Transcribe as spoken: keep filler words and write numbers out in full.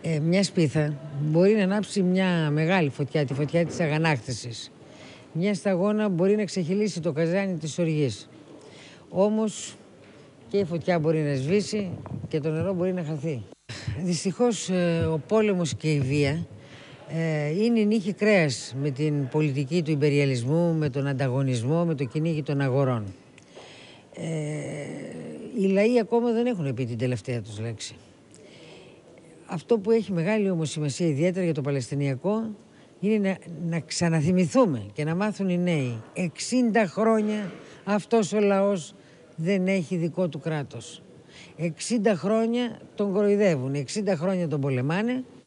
Ε, μια σπίθα μπορεί να ανάψει μια μεγάλη φωτιά, τη φωτιά της αγανάκτησης. Μια σταγόνα μπορεί να ξεχυλήσει το καζάνι της οργής. Όμως και η φωτιά μπορεί να σβήσει και το νερό μπορεί να χαθεί. Δυστυχώς ο πόλεμος και η βία είναι νύχη κρέας με την πολιτική του ιμπεριαλισμού, με τον ανταγωνισμό, με το κυνήγι των αγορών. Ε, οι λαοί ακόμα δεν έχουν πει την τελευταία τους λέξη. Αυτό που έχει μεγάλη όμως σημασία ιδιαίτερα για το Παλαιστινιακό είναι να, να ξαναθυμηθούμε και να μάθουν οι νέοι. εξήντα χρόνια αυτός ο λαός δεν έχει δικό του κράτος. εξήντα χρόνια τον κοροϊδεύουν, εξήντα χρόνια τον πολεμάνε.